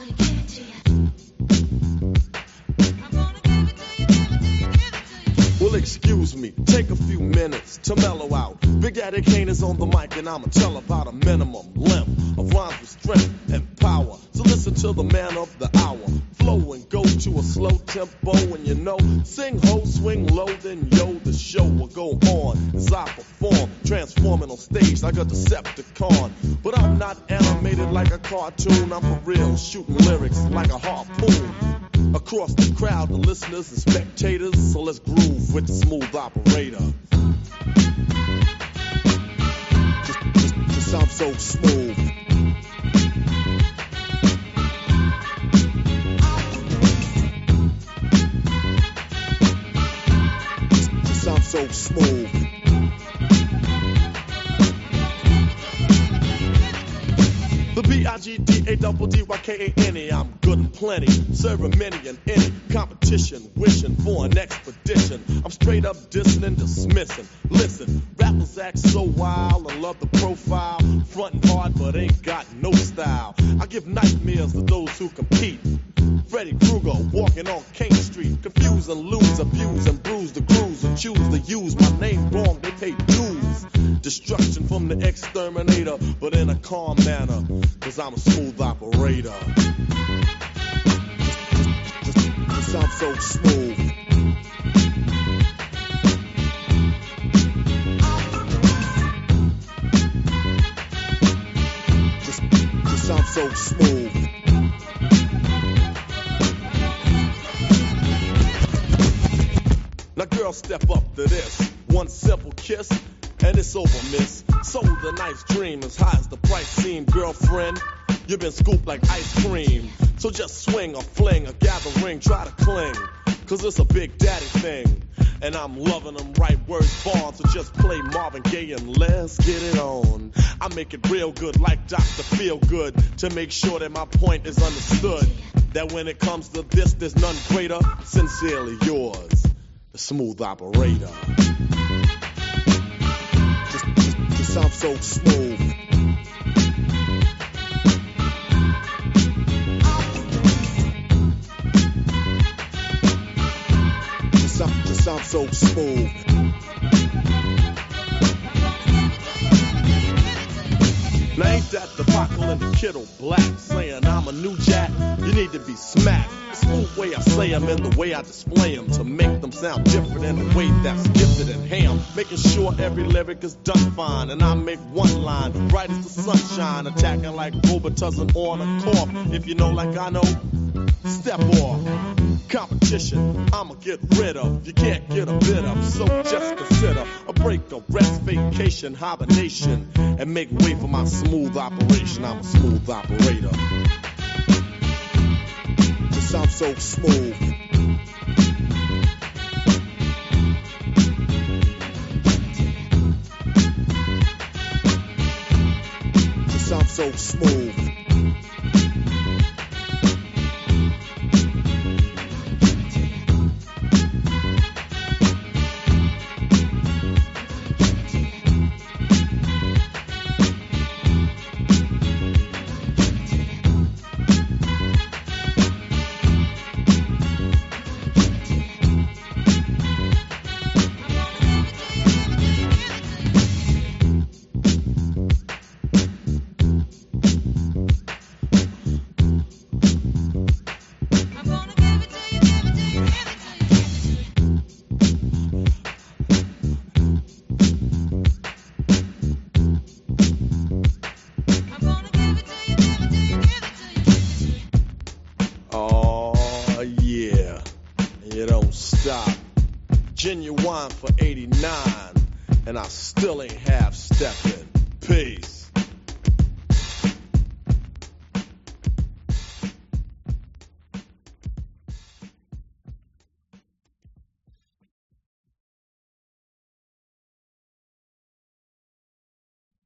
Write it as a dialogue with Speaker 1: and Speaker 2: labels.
Speaker 1: Well, excuse me, take a few minutes to mellow out. Big Daddy Kane is on the mic and I'ma tell about a minimum length of rhymes with strength and power. So listen to the man of the hour. Flow and go to a slow tempo and you know, sing ho, swing low, then yo, the show will go on as I perform, transforming on stage like a Decepticon. But I'm not animated like a cartoon, I'm for real, shooting lyrics like a harpoon. Across the crowd, the listeners and spectators, so let's groove with the smooth operator. Just sound so smooth. Just sound so smooth. The B-I-G-D-A-double-D-Y-K-A-N-E, I'm good and plenty, serving many and any competition, wishing for an expedition. I'm straight up dissing and dismissing. Listen, rappers act so wild and love the profile, frontin' hard but ain't got no style. I give nightmares to those who compete. Freddy Krueger walking on King Street, confuse and lose, abuse and bruise the crews who choose to use my name wrong, they pay dues. Destruction from the exterminator, but in a calm manner, cause I'm a smooth operator. Just sound so smooth. Just sound so smooth. Now girl, step up to this. One simple kiss, and it's over, miss. Sold a nice dream as high as the price seemed. Girlfriend, you've been scooped like ice cream. So just swing or fling or gather ring, try to cling, cause it's a Big Daddy thing. And I'm loving them right words born, so just play Marvin Gaye and let's get it on. I make it real good like Dr. Feelgood to make sure that my point is understood. That when it comes to this, there's none greater. Sincerely yours, the smooth operator. Just sound so smooth. Just sound so smooth. Now ain't that the Bockel and the Kittle Black saying I'm a new jack? You need to be smacked. The smooth way I say them and the way I display them to make them sound different in a way that's gifted and ham. Making sure every lyric is done fine, and I make one line bright as the sunshine, attacking like Robitussin on a corp. If you know like I know, step off. Competition, I'ma get rid of. You can't get a bit of, so just consider a break, a rest, vacation, hibernation, and make way for my smooth operation. I'm a smooth operator. Just sound so smooth. Just sound so smooth. Genuine for 89, and I still ain't half stepping. Peace.